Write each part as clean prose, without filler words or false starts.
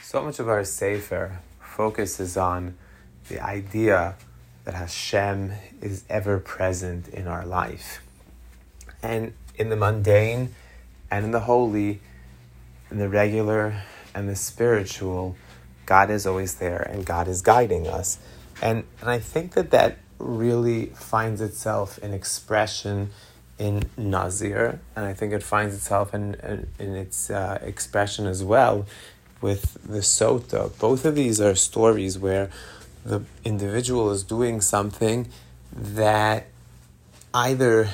So much of our Sefer focuses on the idea that Hashem is ever present in our life. And in the mundane and in the holy, in the regular and the spiritual, God is always there and God is guiding us. And I think that really finds itself in expression in Nazir, and I think it finds itself in its expression as well with the Sota. Both of these are stories where the individual is doing something that either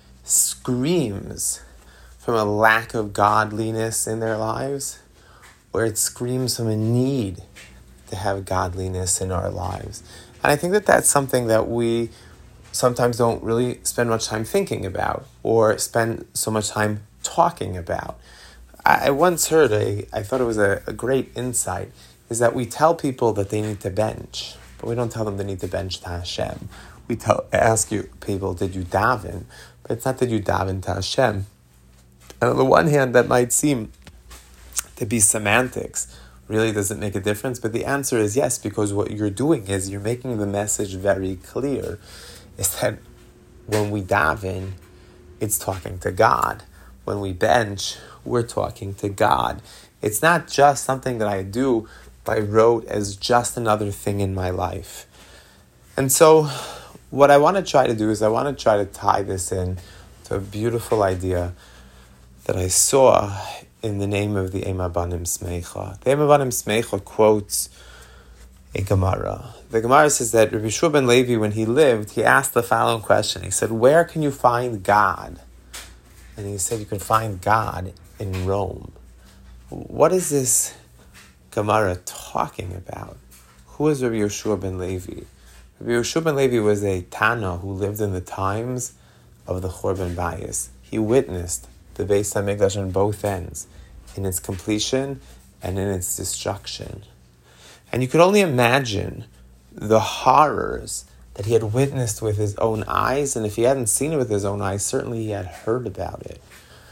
screams from a lack of godliness in their lives, or it screams from a need to have godliness in our lives. And I think that that's something that we sometimes don't really spend much time thinking about or spend so much time talking about. I once heard, I thought it was a great insight, is that we tell people that they need to bench, but we don't tell them they need to bench to Hashem. We ask people, did you daven? But it's not that you daven to Hashem. And on the one hand, that might seem to be semantics. Really doesn't make a difference, but the answer is yes, because what you're doing is you're making the message very clear, is that when we daven, it's talking to God. When we bench, we're talking to God. It's not just something that I do by rote as just another thing in my life. And so what I want to try to do is I want to try to tie this in to a beautiful idea that I saw in the name of the Ema Banim Smecha. The Ema Banim Smecha quotes a Gemara. The Gemara says that Rabbi Yehoshua ben Levi, when he lived, he asked the following question. He said, where can you find God? And he said, you can find God in Rome. What is this Gemara talking about? Who is Rabbi Yehoshua ben Levi? Rabbi Yehoshua ben Levi was a Tana who lived in the times of the Churban Bayis. He witnessed the Beis HaMikdash on both ends, in its completion and in its destruction. And you could only imagine the horrors that he had witnessed with his own eyes, and if he hadn't seen it with his own eyes, certainly he had heard about it.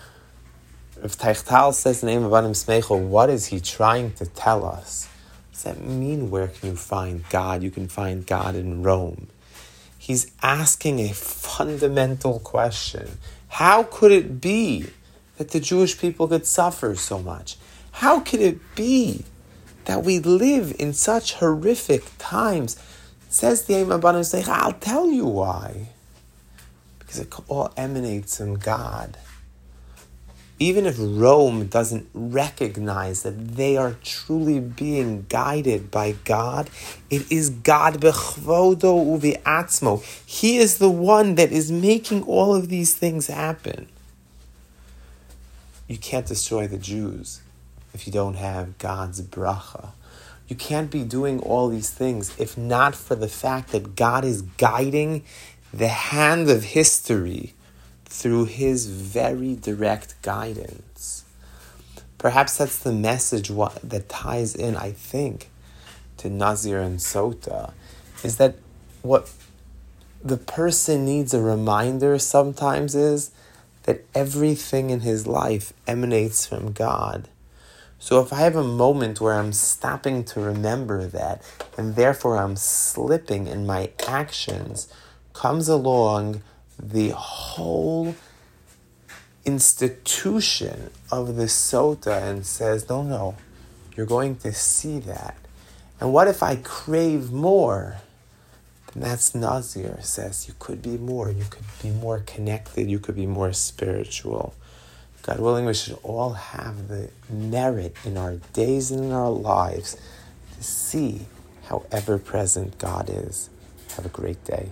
If Teichtal says the name of Banim Smecha, what is he trying to tell us? What does that mean, where can you find God? You can find God in Rome. He's asking a fundamental question. How could it be that the Jewish people could suffer so much? How could it be that we live in such horrific times? Says the Ema Banim Smecha, I'll tell you why. Because it all emanates from God. Even if Rome doesn't recognize that they are truly being guided by God, it is God bechvodo uviatzmo. He is the one that is making all of these things happen. You can't destroy the Jews if you don't have God's bracha. You can't be doing all these things if not for the fact that God is guiding the hand of history through his very direct guidance. Perhaps that's the message that ties in, I think, to Nazir and Sota, is that what the person needs a reminder sometimes is that everything in his life emanates from God. So if I have a moment where I'm stopping to remember that, and therefore I'm slipping in my actions, comes along the whole institution of the Sota and says, no, you're going to see that. And what if I crave more? Then that's Nazir says you could be more, you could be more connected, you could be more spiritual. God willing, we should all have the merit in our days and in our lives to see how ever-present God is. Have a great day.